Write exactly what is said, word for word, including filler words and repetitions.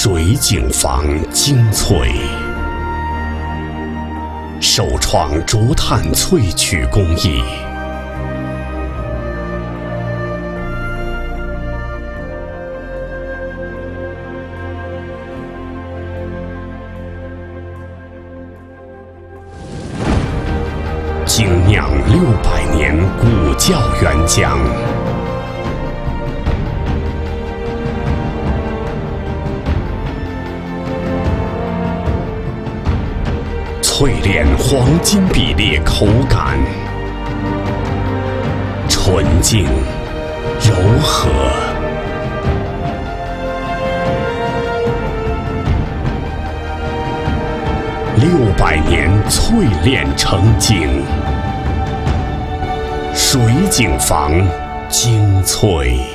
水井坊精粹，首创竹炭萃取工艺，精酿六百年古窖原浆，淬炼黄金比例口感，纯净柔和，六百年淬炼成精，水井坊精粹。